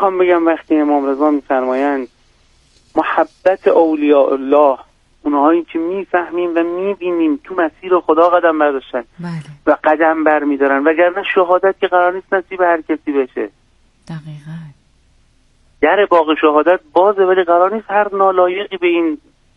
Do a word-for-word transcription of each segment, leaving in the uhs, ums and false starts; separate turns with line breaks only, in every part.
میخوام بگم وقتی امام رضا میفرمایند محبت اولیاء الله، اونهایی که میفهمیم و میبینیم تو مسیر خدا قدم برداشتن
بله.
و قدم بر میدارن، وگرنه شهادت که قرار نیست نصیب هر کسی بشه.
دقیقاً
در باغ شهادت بازه، ولی قرار نیست هر نالایقی به این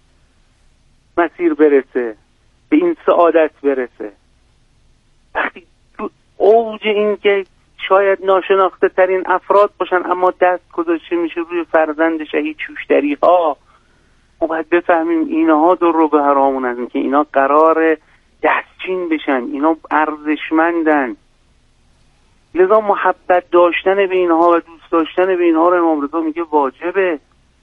مسیر برسه، به این سعادت برسه. وقتی تو اوج این که شاید ناشناخته ترین افراد باشن اما دست گذاشته میشه روی فرزند شهید شوشتری ها، ما باید بفهمیم اینها در رو به حرامون هستن که اینا قرار دستچین بشن، اینا ارزشمندن. لذا محبت داشتن به اینها و دوست داشتن به اینها رو امام رضا میگه واجبه.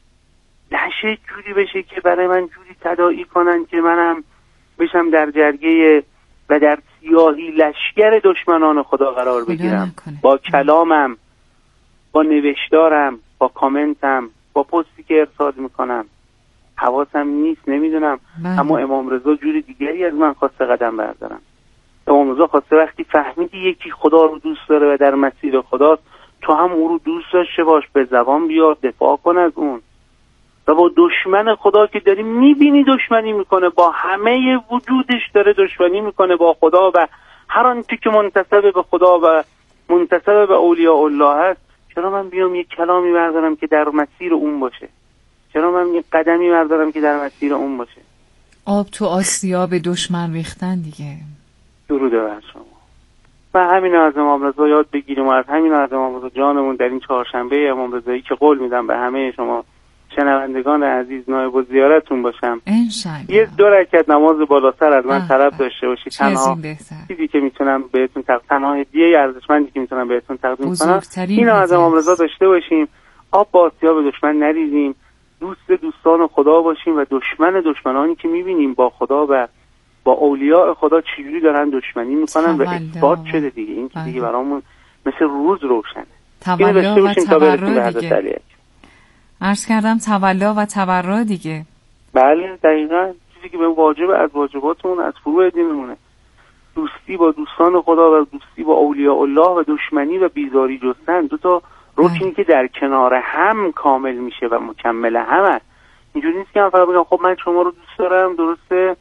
نشه جوری بشه که برای من جوری تداعی کنن که منم بشم در جرگه و در سیاهی لشگر دشمنان خدا قرار بگیرم، با کلامم، با نوشتارم، با کامنتم، با پستی که ارسال میکنم. حواسم نیست، نمیدونم. بله. اما امام رضا جوری دیگری از من خواسته قدم بردارم. امام رضا خواسته وقتی فهمیدی یکی خدا رو دوست داره و در مسیر خداست، تو هم او رو دوست داشته باش، به زبان بیار، دفاع کن از اون. و با دشمن خدا که داری میبینی دشمنی میکنه، با همه وجودش داره دشمنی میکنه با خدا و هر آنچه که منتسب به خدا و منتسب به اولیاء الله هست، چرا من بیام یک کلامی بردارم که در مسیر اون باشه؟ چرا من یک قدمی بردارم که در مسیر اون باشه؟
آب تو آسیاب دشمن ریختن دیگه.
درود بر شما. و همین از امام رضا یاد بگیریم و از همین از امام رضا جانمون در این چهارشنبه امام رضایی که قول میدم به همه شما شنوندگان عزیز نایب الزیارتون باشم،
انشالله
یه دو رکعت نماز بالاتر از من طلب داشته باشید. تنها چیزی که میتونم بهتون تقدیم، تنها هدیه ارزشمندی که میتونم بهتون تقدیم کنم اینو از امام رضا داشته باشیم. آب با آسیاب دشمن نریزیم، دوست دوستان خدا باشیم و دشمن دشمنانی که میبینیم با خدا و با اولیاء خدا چجوری دارن دشمنی میکنن و اثبات شده دیگه. این که دیگه برامون مثل روز روشنه.
تولا و تبرا دیگه. عرض کردم تولا و تبرا دیگه.
بله دقیقاً چیزی که به واجب از واجباتمون از فروع دینمونه. دوستی با دوستان خدا و دوستی با اولیاء الله و دشمنی و بیزاری جستن، دو تا رکنی که در کنار هم کامل میشه و مکمل هم هست. اینجوری نیست که من فقط بگم خب من شما رو دوست دارم، درسته،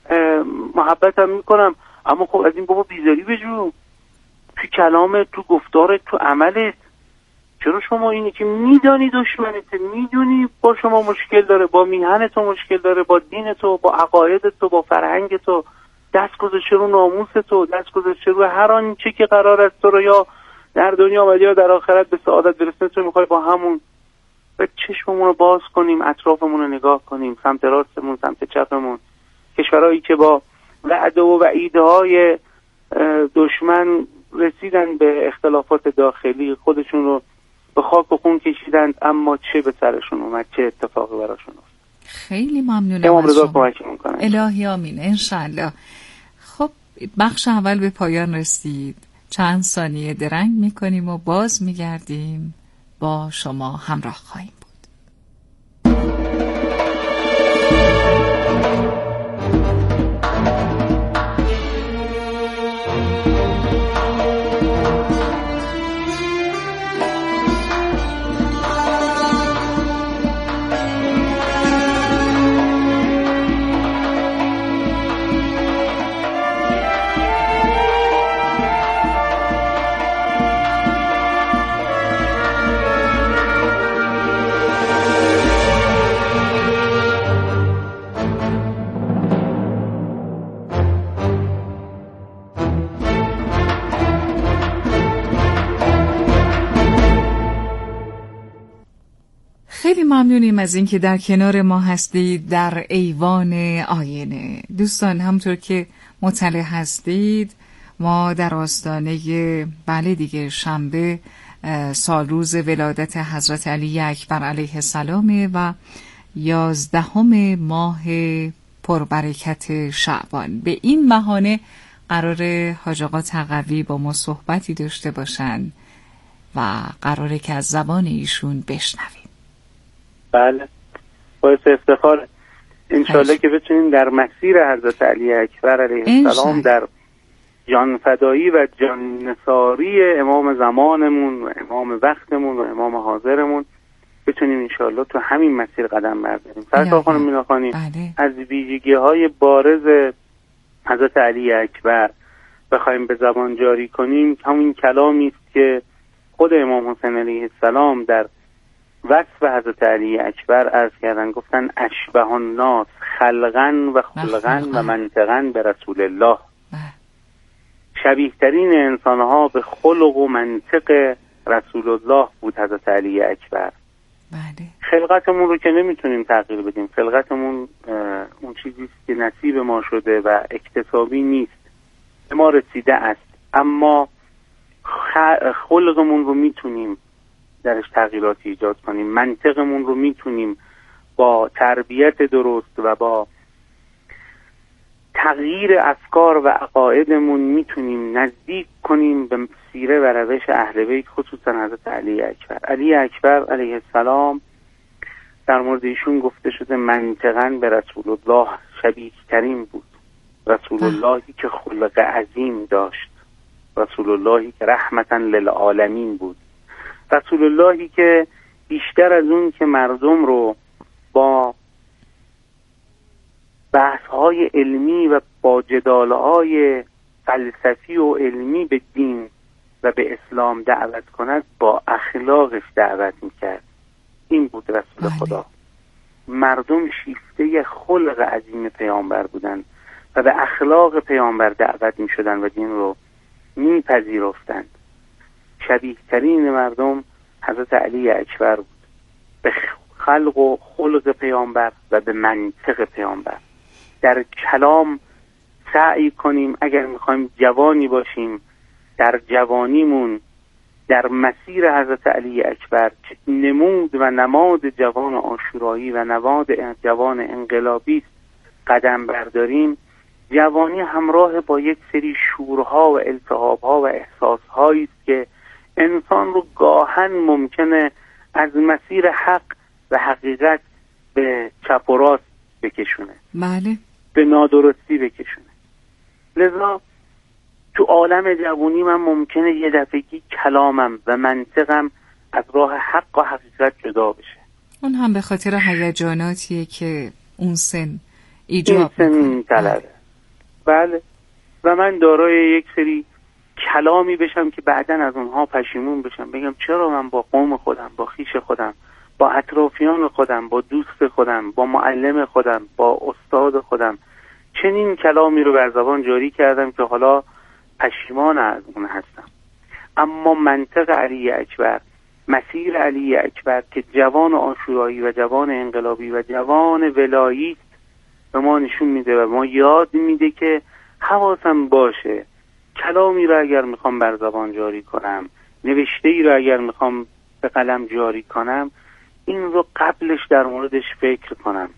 محبتم میکنم، اما خب از این بابا بیزاری بجو تو کلامت، تو گفتارت، تو عملت. چرا شما اینی که میدانی دشمنت، میدونی با شما مشکل داره، با میهن تو مشکل داره، با دین تو، با عقاید تو، با فرهنگ تو، دست گذاشته رو ناموس تو، دست گذاشته رو هر آنچه که قرار است تو رو یا در دنیا و یا در آخرت به سعادت برسونه، تو میخوای با همون به چشممون رو باز کنیم، اطرافمون رو نگاه کنیم، سمت راستمون، سمت چپمون. کشورهایی که با وعده و وعیدهای دشمن رسیدن به اختلافات داخلی، خودشون رو به خاک و خون کشیدند، اما چه به سرشون اومد، چه اتفاقی براشون افتاد.
خیلی ممنونم
از شما.
الهی آمین انشالله. خب بخش اول به پایان رسید. چند ثانیه درنگ میکنیم و باز میگردیم، با شما همراه خواهیم بود. خیلی ممنونیم از اینکه در کنار ما هستید در ایوان آینه. دوستان همونطور که مطلع هستید ما در آستانه بله دیگه شنبه سالروز ولادت حضرت علی اکبر علیه السلام و یازدهم ماه پربرکت شعبان. به این بهانه قرار حاج آقا تقوی با ما صحبتی داشته باشن و قراره که از زبان ایشون بشنویم.
بله باعث افتخار انشالله که بتونیم در مسیر حضرت علی اکبر علیه السلام در جانفدایی و جاننثاری امام زمانمون و امام وقتمون و امام حاضرمون بتونیم انشاءالله تو همین مسیر قدم برداریم. سرکار خانم مینا خانی، از ویژگی های بارز حضرت علی اکبر بخوایم به زبان جاری کنیم همین کلامی است که خود امام حسین علیه السلام در وصف حضرت علی اکبر عرض کردن، گفتن اشبه الناس خلقا و خلقا و منطقا به رسول الله. شبیه ترین انسان ها به خلق و منطق رسول الله بود حضرت علی اکبر.
بله.
خلقتمون رو که نمیتونیم تغییر بدیم، خلقتمون اون چیزی که نصیب ما شده و اکتسابی نیست، به ما رسیده است، اما خلقمون رو میتونیم درش تغییراتی ایجاد کنیم، منطقمون رو میتونیم با تربیت درست و با تغییر افکار و عقایدمون میتونیم نزدیک کنیم به سیره و روش اهل بیت، خصوصا حضرت علی اکبر. علی اکبر علیه السلام در مورد ایشون گفته شده منطقاً به رسول الله شبیه ترین بود. رسول اللهی که خلق عظیم داشت، رسول اللهی که رحمتاً للعالمین بود، رسول اللهی که بیشتر از اون که مردم رو با بحث‌های علمی و با جدال‌های فلسفی و علمی به دین و به اسلام دعوت کند، با اخلاقش دعوت میکرد. این بود رسول خدا. مردم شیفته خلق عظیم پیامبر بودند و به اخلاق پیامبر دعوت میشدند و دین رو میپذیرفتند. شبیه ترین مردم حضرت علی اکبر بود، به خلق و خلق پیامبر و به منطق پیامبر. در کلام سعی کنیم اگر میخوایم جوانی باشیم، در جوانیمون در مسیر حضرت علی اکبر که نمود و نماد جوان عاشورایی و نماد جوان انقلابی قدم برداریم. جوانی همراه با یک سری شورها و التهابها و احساسهایی است که انسان رو گاهن ممکنه از مسیر حق و حقیقت به چپ و راست بکشونه،
بله،
به نادرستی بکشونه. لذا تو عالم جوانی من ممکنه یه دفعگی کلامم و منطقم از راه حق و حقیقت جدا بشه.
اون هم به خاطر هیجاناتیه که اون سن ایجاب
میکنه. بله. و من دارای یک سری کلامی بشم که بعداً از اونها پشیمون بشم، بگم چرا من با قوم خودم، با خیش خودم، با اطرافیان خودم، با دوست خودم، با معلم خودم، با استاد خودم چنین کلامی رو بر زبان جاری کردم که حالا پشیمان از اون هستم. اما منطق علی اکبر، مسیر علی اکبر که جوان عاشورایی و جوان انقلابی و جوان ولایی به ما نشون میده و ما یاد میده که حواسم باشه کلامی رو اگر میخوام بر زبان جاری کنم، نوشته‌ای رو اگر میخوام به قلم جاری کنم، این رو قبلش در موردش فکر کنم.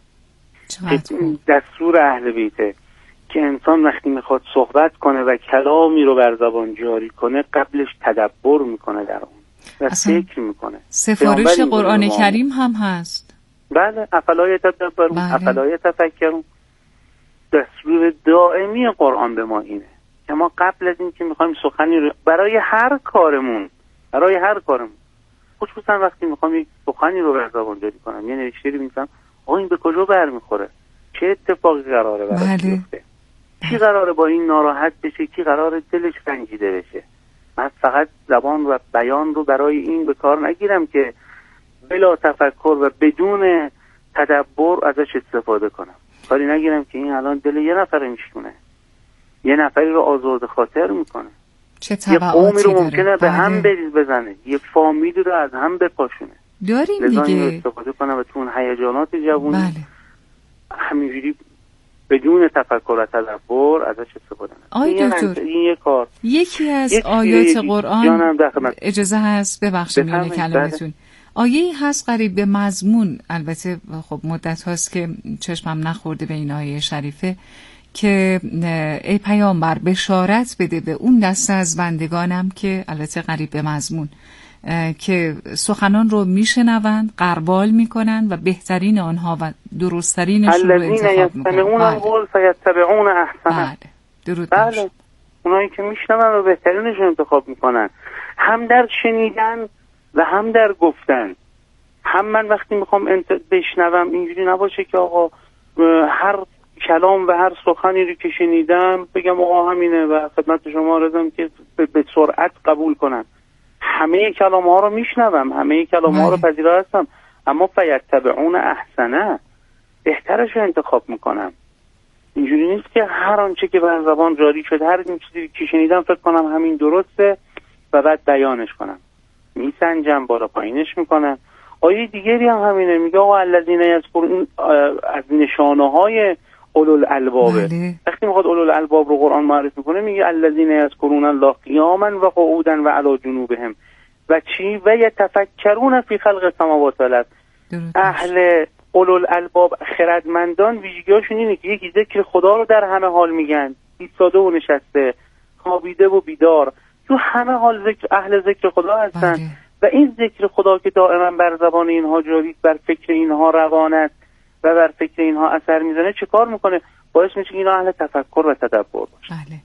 دستور اهل بیته که انسان وقتی میخواد صحبت کنه و کلامی رو بر زبان جاری کنه، قبلش تدبر میکنه در اون و فکر میکنه.
سفارش قرآن کریم هم هست.
بله، افلا یتدبرون افلا یتفکرون. دستور دائمی قرآن به ما اینه که ما قبل از این که میخوایم سخنی رو برای هر کارمون برای هر کارمون خصوصا وقتی میخوام یک سخنی رو بر زبان جاری کنم، یه نوشته رو می‌نویسم، آقا این به کجا برمیخوره، چه اتفاقی قراره براش بیفته، کی قراره با این ناراحت بشه، کی قراره دلش رنجیده بشه. من فقط زبان و بیان رو برای این به کار نگیرم که بلا تفکر و بدون تدبر ازش استفاده کنم. کاری نگیرم که این الان دل یه نفر میشونه، یه نفری رو آزرده خاطر میکنه، یه قومی رو ممکنه به هم بریز بزنه، یه فامیلی رو از هم بپاشونه.
داریم دیگه
استفاده کنم و تو اون هیجانات جوانی
بله.
همینجوری بدون تفکر و تدبر ازش استفاده کنم.
آی دکتر،
این یه کار.
یکی از آیات قرآن اجازه هست ببخشید میونه کلمتون، آیه‌ای هست قریب به مضمون، البته خب مدت هاست که چشمم نخورده به این آیه شریفه، که ای پیامبر بشارت بده به اون دسته از بندگانم که البته قریب به مضمون که سخنان رو میشنوند، غربال میکنند و بهترین آنها و درستترینشون رو انتخاب میکنند.
الذین یستمعون القول فیتبعون احسنه.
بله، درود
بله. اونایی که میشنون و بهترینش انتخاب میکنن، هم در شنیدن و هم در گفتن. هم من وقتی میخوام انت... بشنوم اینجوری نباشه که آقا هر کلام و هر سخنی رو که شنیدم بگم آقا همینه و خدمت شما رسیدم که به سرعت قبول کنم. همه کلام ها رو میشنوم، همه کلام ها رو پذیرا هستم، اما فیتبعون احسنه، بهترش رو انتخاب میکنم. اینجوری نیست که هر آنچه که بر زبان جاری شد، هر چیزی که شنیدم فکر کنم همین درسته و بعد بیانش کنم. میسنجم، بالا پایینش میکنم. آیه دیگری هم همینه، میگه آقا الذین یذکرون، از نشانه های اولوالالبابه. وقتی میخواد اولوالالباب رو قرآن معرفی میکنه میگه الذین یذکرون الله قیاما و قعودا و علی جنوبهم و چی و یتفکرون فی خلق السماوات والارض. اهل اولوالالباب، خردمندان، ویژگی‌هاشون اینه که یکی ذکر خدا رو در همه حال میگن، ایستاده و نشسته، خوابیده و بیدار، تو همه حال ذکر، اهل ذکر خدا هستن. بله. و این ذکر خدا که دائما بر زبان اینها جاری، بر فکر اینها روان است و بر فکر اینها اثر میزنه، چه کار میکنه؟ باعث میشه که اینا اهل تفکر و تدبر باشه.
بله.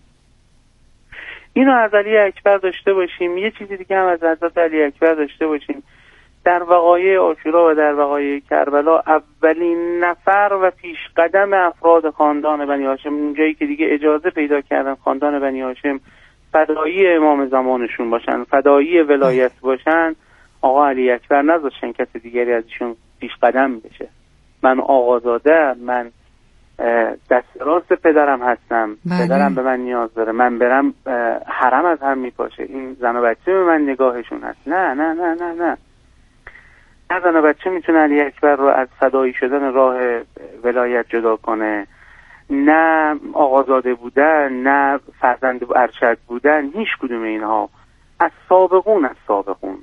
اینو از علی اکبر داشته باشیم. یه چیزی دیگه هم از حضرت علی اکبر داشته باشیم. در وقایع عاشورا و در وقایع کربلا اولین نفر و پیش قدم افراد خاندان بنی هاشم، اونجایی که دیگه اجازه پیدا کردن خاندان بنی هاشم فدایی امام زمانشون باشن، فدایی ولایت باشن، آقا علی اکبر نذاشتن کسی دیگری از ایشون پیش قدم بشه. من آقازاده، من دست راست پدرم هستم. بله. پدرم به من نیاز داره، من برم حرم از هم میپاشه، این زن و بچه به من نگاهشون هست. نه نه نه نه نه نه زن و بچه میتونه علی اکبر رو از فدایی شدن راه ولایت جدا کنه، نه آقازاده بودن، نه فرزند ارشد بودن، هیچ کدوم اینها. از سابقون از سابقون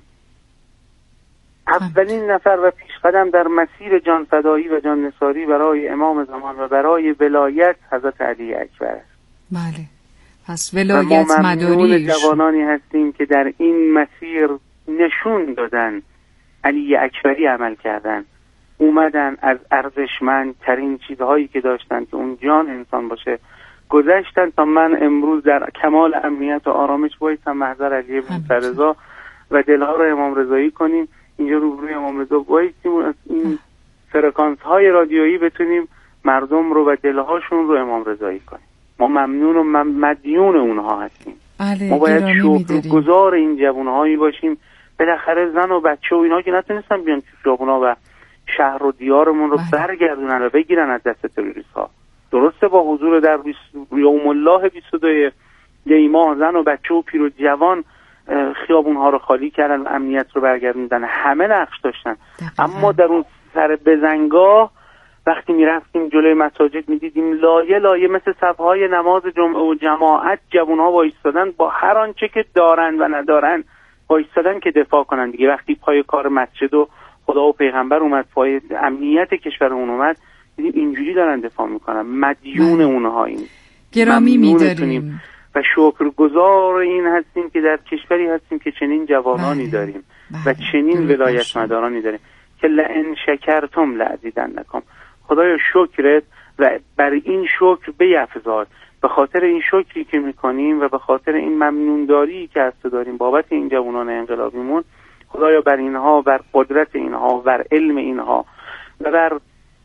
اولین نفر و پیش قدم در مسیر جان فدایی و جان نثاری برای امام زمان و برای ولایت حضرت علی اکبر است.
بله. پس ولایت مداری
جوانانی هستیم که در این مسیر نشون دادن، علی اکبری عمل کردن، اومدن از ارزشمندترین چیزهایی که داشتن که اون جان انسان باشه گذشتن تا من امروز در کمال امنیت و آرامش بایستم محضر علی ابن رضا و دلها رو امام رضایی کنیم. اینجا روبروی امام رضا بایستیم و از این فرکانس های رادیویی بتونیم مردم رو و دلهاشون رو امام رضایی کنیم. ما ممنون و مدیون اونها هستیم.
بله،
ما باید شکرگزار این جوانهایی باشیم. بالاخره زن و بچه و اینا که نتونستن بیان تو خیابونا و شهر و دیارمون رو بله. برگردونن و بگیرن از دست تروریست ها. درسته با حضور در یوم الله بیست و دو دی ماه زن و بچه و پیر و جوان خیابون ها رو خالی کردن و امنیت رو برگردوندن، همه نقش داشتن. اما در اون سر بزنگاه وقتی میرفتیم جلوی مساجد میدیدیم لایه لایه مثل صفهای نماز جمعه و جماعت جوان ها وایستادن با هر آنچه که دارن و ندارن وایستادن که دفاع کنن دیگه. وقتی پای کار مسجد و خدا و پیغمبر اومد، پای امنیت کشورمون اومد، دیدیم اینجوری دارن دفاع میکنن. مدیون اونها این
گرامی میداریم
و شکرگزار این هستیم که در کشوری هستیم که چنین جوانانی بله. داریم بله. و چنین ولایت مدارانی داریم که لئن شکرتم لازیدنکم. خدایا شکرت و بر این شکر بیفزاد. به خاطر این شکری که میکنیم و به خاطر این ممنونداری که از تو داریم بابت این جوانان انقلابیمون، خدایا بر اینها، بر قدرت اینها، بر علم اینها و بر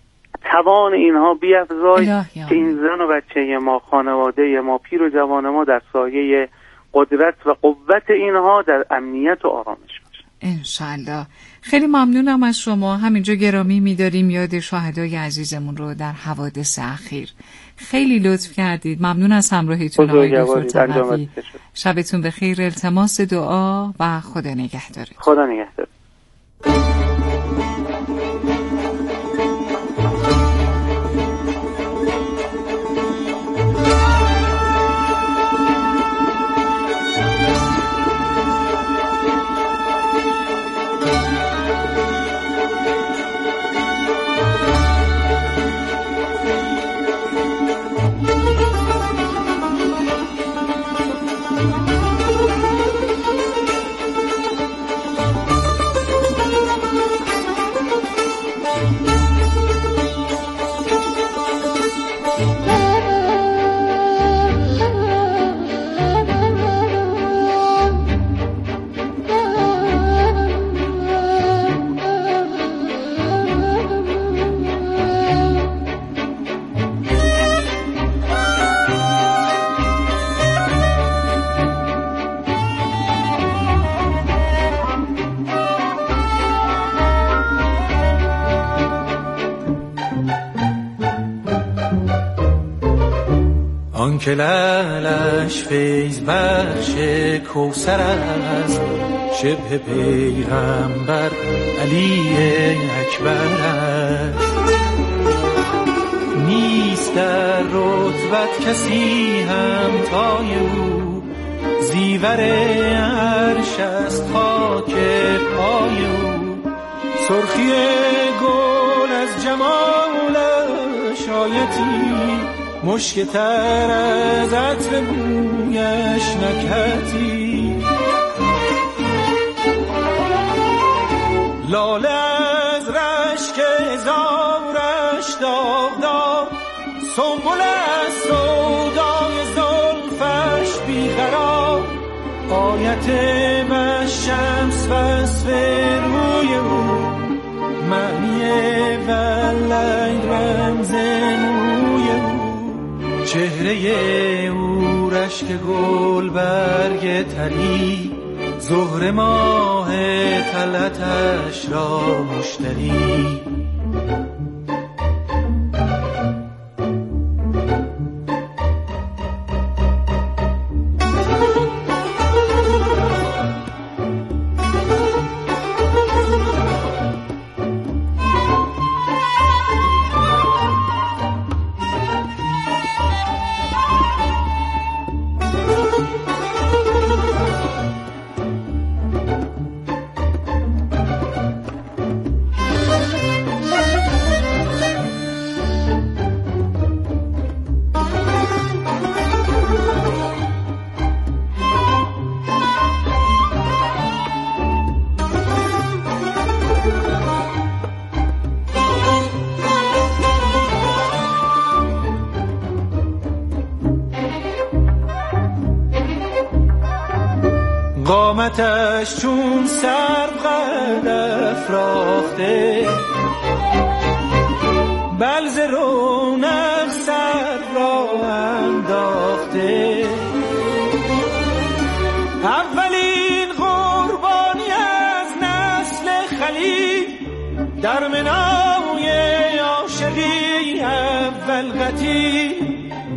توان اینها بیفزای که این زن و بچه ما، خانواده ما، پیر و جوان ما در سایه قدرت و قوت اینها در امنیت و آرامش باشه
انشالله. خیلی ممنونم از شما. همینجا گرامی می‌داریم یاد شهدای عزیزمون رو در حوادث اخیر. خیلی لطف کردید. ممنون از همراهیتون آقای دکتر تقوی. شبتون بخیر. التماس دعا و خدا نگهدارتون.
خدا نگهدار.
آن که لعلش فیض بخش کوثر است، شبه پیغمبر علی اکبر است. نیست در رتبت کسی همتای او، زیور عرش است خاک پای او. سرخی گل از جمالش آیتی، مشک تر از عطر بویش نکهتی. لاله از رشک هزارش داغدار، سنبل از سودای زلفش بیقرار. آیت والشمس وصف روی او، معنی واللیل رمز موی او. چهره او رشک گل برگ تری، زهر ماه طلعتش را مشتری. قامتش چون سرو قد افراخته، بلز رونق سر را انداخته. اولین قربانی از نسل خلیل، در منای عاشقی اول قتیل.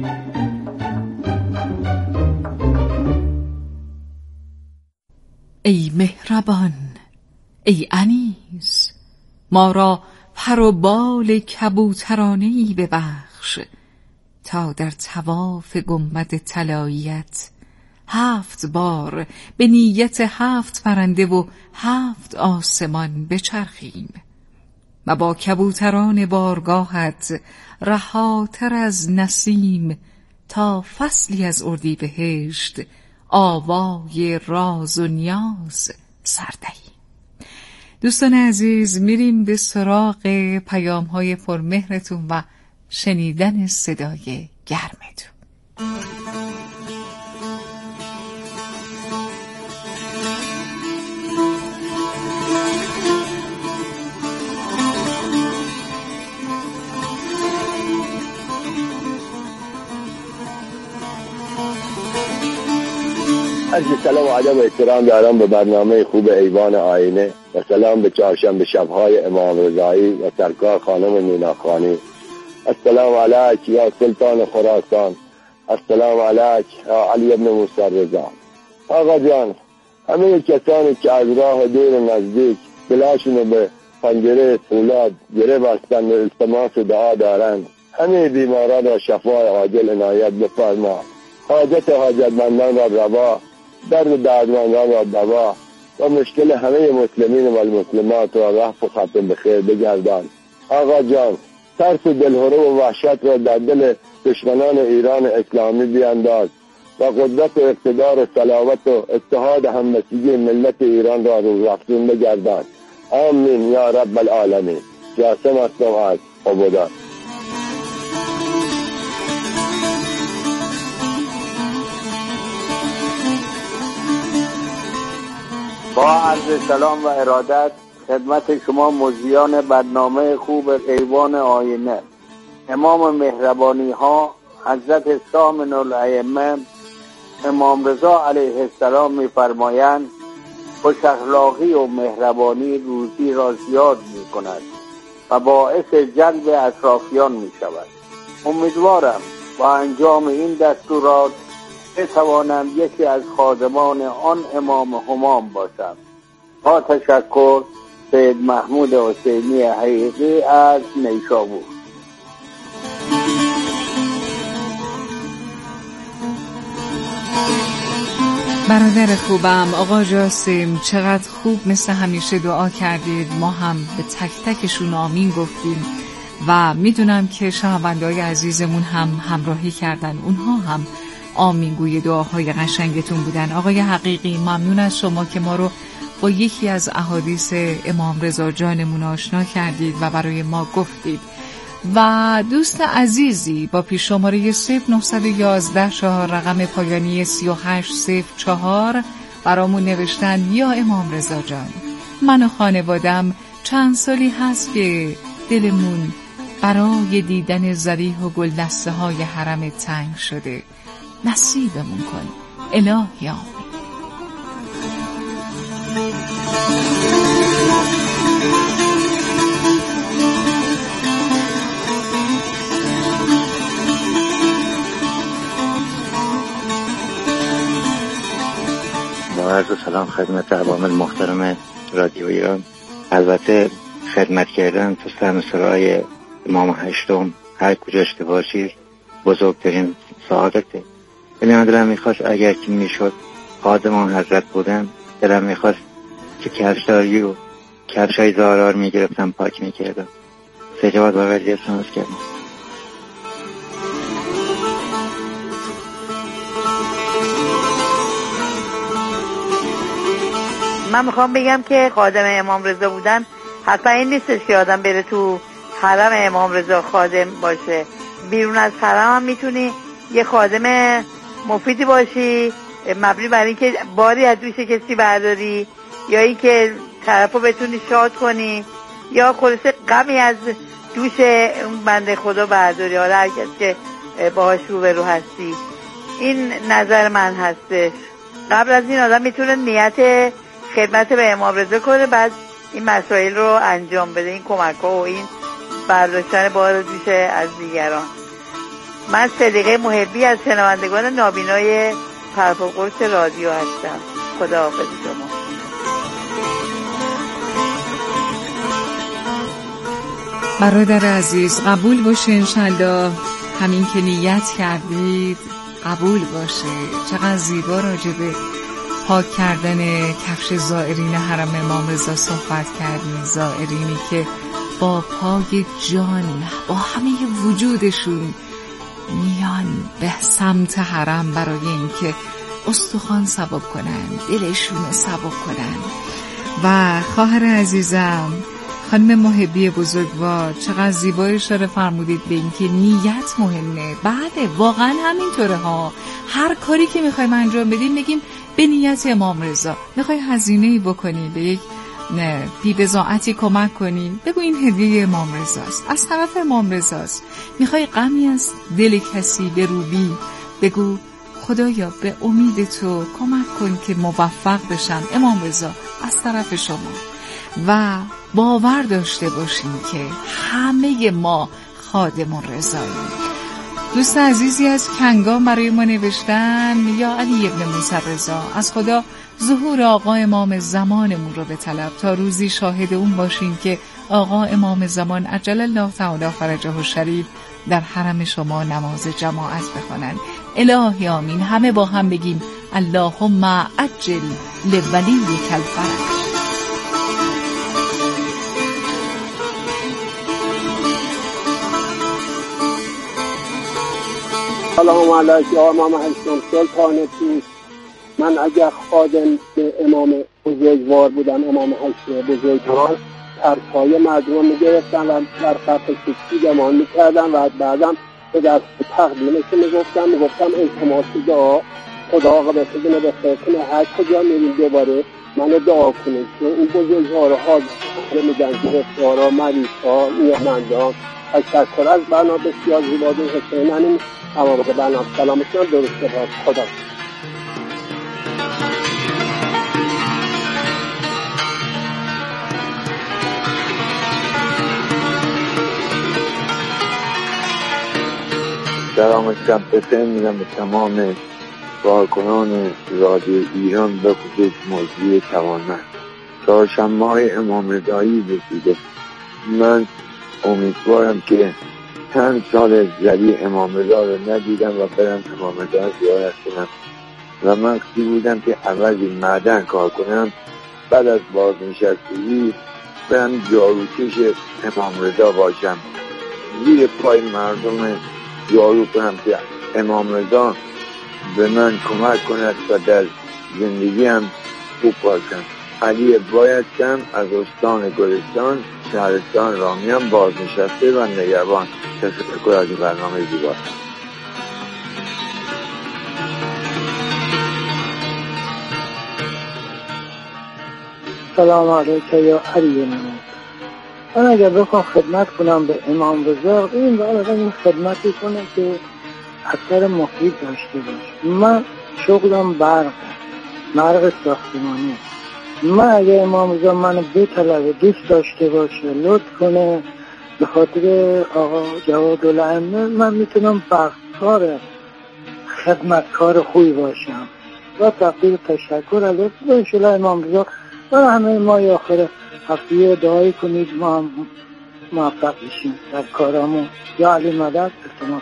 ای مهربان، ای انیس، ما را پر و بال کبوترانه‌ای ببخش، تا در طواف گنبد طلاییت هفت بار به نیت هفت پرنده و هفت آسمان بچرخیم و با کبوتران بارگاهت رهاتر از نسیم تا فصلی از اردیبهشت آوای راز و نیاز سردهی. دوستان عزیز، میریم به سراغ پیام‌های پرمهرتون و شنیدن صدای گرمتون.
عرض سلام و ادب و احترام دارم به برنامه خوب ایوان آینه و سلام به چهارشنبه شب‌های امام رضایی و سرکار خانم میناخانی. السلام علیک یا سلطان خراسان، السلام علیک یا علی ابن موسی رضا. آقا جان، همه کسانی که از راه دور و نزدیک دلاشونو به پنجره فولاد گره بستن و التماس دعا دارند، همه بیماران را شفای عاجل عنایت بفرما، حاجت حاجتمندان را روا، درد دردمندان را دوا و مشکل همه مسلمین و المسلمات را رفع و ختم بخیر بگردان. آقا جان، ترس و دلهره و وحشت را در دل دشمنان ایران اسلامی بیانداز و قدرت و اقتدار و صلابت و اتحاد همبستگی ملت ایران را رو رفتون بگردان. آمین یا رب العالمین. جاسم هستم از عبودان.
با عرض سلام و ارادت خدمت شما مجریان برنامه خوب ایوان آینه، امام مهربانی ها حضرت ثامن الائمه امام رضا علیه السلام می فرمایند خوش اخلاقی و مهربانی روزی را زیاد می کند و باعث جلب اطرافیان می شود. امیدوارم
با انجام این دستورات بتوانم یکی از خادمان آن امام همام باشم. با تشکر، سید محمود حسینی حقیقی از نیشابور.
برادر خوبم آقا جاسم، چقدر خوب مثل همیشه دعا کردید. ما هم به تک تکشون آمین گفتیم و میدونم که شنونده‌های عزیزمون هم همراهی کردن، اونها هم آمینگوی دعاهای قشنگتون بودن. آقای حقیقی ممنون از شما که ما رو با یکی از احادیث امام رضا جانمون آشنا کردید و برای ما گفتید. و دوست عزیزی با پیش شماره صفر نه یک یک چهار رقم پایانی سه هشت صفر چهار برامون نوشتن: یا امام رضا جان، من و خانوادم چند سالی هست که دلمون برای دیدن ذریح و گلدسته های حرم تنگ شده، نصیبمون کن الهی آمین.
عرض سلام خدمت عوامل محترم رادیو ایران. البته خدمت کردن تو سرمسرای امام هشتم هر کجاش که باشی بزرگترین سعادته. من دلم میخواست اگر که میشد خادمان حضرت بودم، دلم میخواست که کفشداری و کفشای زارار میگرفتم پاک میکردم. سجاد و وردی سانس کردم.
من میخوام بگم که خادم امام رضا بودن حتما این نیستش که آدم بره تو حرم امام رضا خادم باشه. بیرون از حرم هم میتونی یه خادم مفیدی باشی، مبنی بر این که باری از دوش کسی برداری، یا این که طرفو بتونی شاد کنی، یا خلاصه غمی از دوش اون بنده خدا برداری، حالا هر کس که باهاش روبرو هستی. این نظر من هستش. قبل از این آدم میتونه نیت خدمت به امام رضا کنه، بعد این مسائل رو انجام بده، این کمک ها و این برداشتن بار دوش از دیگران. من صدیقه محبی از شنوندگان نابینای پرف و قرص رادیو هستم. خدا حافظ شما.
برادر عزیز قبول باشه انشالله، همین که نیت کردید قبول باشه. چقدر زیبا راجبه پاک کردن کفش زائرین حرم امام رضا صحبت کردیم. زائرینی که با پای جان با همه وجودشون میان به سمت حرم برای اینکه استخوان سبک کنن، دلشون رو سبک کنن. و خواهر عزیزم خانم محبی بزرگوار، چقدر زیبا اشاره فرمودید به اینکه نیت مهمه. بله واقعا همینطوره ها. هر کاری که میخوایم انجام بدیم بگیم به نیت امام رضا. میخوای هزینه‌ای بکنی، به یک بی بضاعتی کمک کنی، بگو این هدیه امام رضاست، از طرف امام رضاست. میخوای غمی از دل کسی بروبی، بگو خدایا به امید تو کمک کن که موفق بشم، امام رضا از طرف شما. و باور داشته باشیم که همه ما خادم رضاییم. دوست عزیزی از کنگام برای ما نوشتن: یا علی ابن موسی رضا، از خدا ظهور آقا امام زمانمون رو به طلب تا روزی شاهد اون باشیم که آقا امام زمان عجل الله تعالی فرجه الشریف در حرم شما نماز جماعت بخونن. الهی آمین. همه با هم بگیم اللهم عجل لولیک الفرج.
سلام علیک یا امام هشتم سلطان طوس. من اگر خادم به امام بزرگوار بودم، امام هشتم بزرگوار ترسای مردم میگرفتن و در خط کسی گمان میکردن و بعدم به دست تقدیمش میگفتم میگفتم التماس دعا، خدا آقا به خودونه به خیرکنه، هر کجا میریم دوباره منو دعا کنید که این بزرگوارها میدن گرفتارا، مریضا، نیامندان. تشکر از بنا بسیار زیباده حسینانی تمام که بنا سلامتون درست باش. خدا
سلام شب‌بخیر میگم به تمام کارکنان رادیو ایران به خصوص موضوع توانمند. چهارشنبه‌های امام رضایی رسیده. من امیدوارم که چند سال زری امام رضا رو ندیدم و برم امام رضا رو زیارت کنم و من خواهی بودم که عوضی معدن کار کنم، بعد از بازنشستگی برم جاروکش امام رضا باشم، زیر پای مردم جارو کنم که امام رضا به من کمک کند و در زندگی هم خوب باشم. علی بایدکم از استان گلستان، شهرستان رامیان، بازنشسته و نگهبان. تشکر از این برنامه زیبا.
سلام علیکم یا علی من. من اگر بخوام خدمت کنم به امام رضا، این واقعا این خدمتی کنه که اثر مفید داشته باشه. من شغلم برق برق ساختمانی. من اگه امام رضا منو بطلبه، دوست داشته باشه، لطف کنه به خاطر آقا جوادالائمه، من میتونم برقکار خدمتکار خوبی باشم و تقدیر تشکر علیه انشالله امام رضا برای همه ما یا آخر هفته دعایی کنید ما هم موفق بشیم در کارامون. یا علی مدد التماس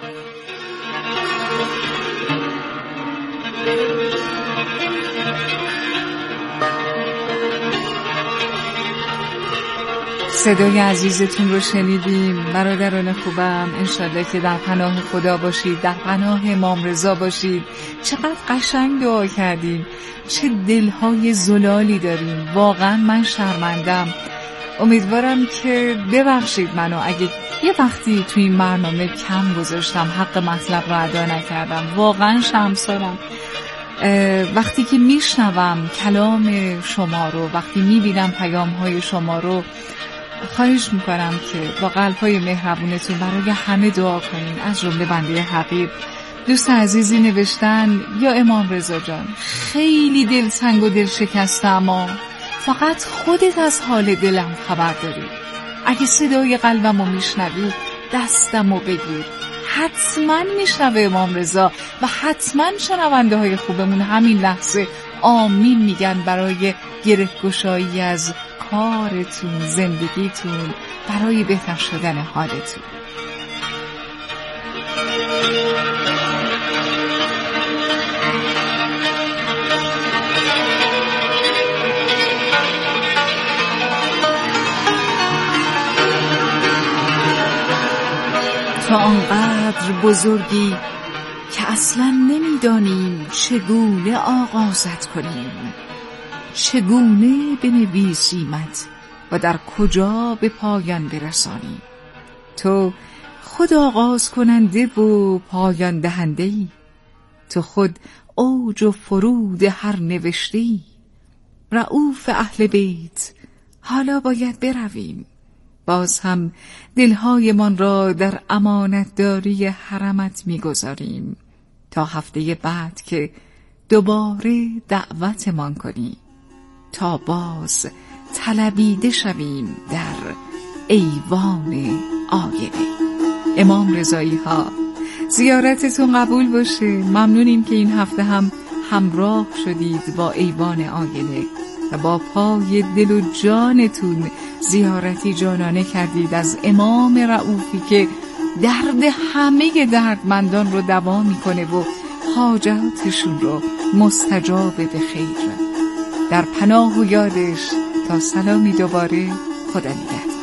صدای عزیزتون رو شنیدیم. برادران خوبم، انشالله که در پناه خدا باشید، در پناه امام رضا باشید. چقدر قشنگ دعا کردیم، چه دلهای زلالی داریم. واقعا من شرمندم. امیدوارم که ببخشید منو اگه یه وقتی توی این برنامه کم گذاشتم، حق مطلب رو ادا نکردم. واقعا شرمسارم. وقتی که میشنوم کلام شما رو، وقتی میبینم پیام های شما رو، خواهش میکنم که با قلب‌های مهربونتون برای همه دعا کنین، از جمله بنده حقیر. دوست عزیزی نوشتن یا امام رضا جان، خیلی دلتنگ و دل شکسته، اما فقط خودت از حال دلم خبر داری. اگه صدای قلبمو میشنوی دستمو بگیر. حتما میشنوه امام رضا و حتما شنونده های خوبمون همین لحظه آمین میگن برای گره‌گشایی از کارتون، زندگیتون، برای بهتر شدن حالتون. تو آنقدر بزرگی که اصلا نمیدانیم چگونه آغازت کنیم، چگونه بنویسیمت و در کجا به پایان برسانیم. تو خود آغاز کننده و پایان دهنده‌ای، تو خود اوج و فرود هر نوشته‌ای. رؤوف اهل بیت، حالا باید برویم، باز هم دلهایمان را در امانتداری حرمت می‌گذاریم تا هفته بعد که دوباره دعوتمان کنی، تا باز طلبیده شویم در ایوان آینه. امام رضایی ها، زیارتتون قبول باشه. ممنونیم که این هفته هم همراه شدید با ایوان آینه و با پای دل و جانتون زیارتی جانانه کردید از امام رؤوفی که درد همه دردمندان رو دوا میکنه و حاجاتشون رو مستجاب به خیر. در پناه و یادش تا سلامی دوباره، خدا نگهدار.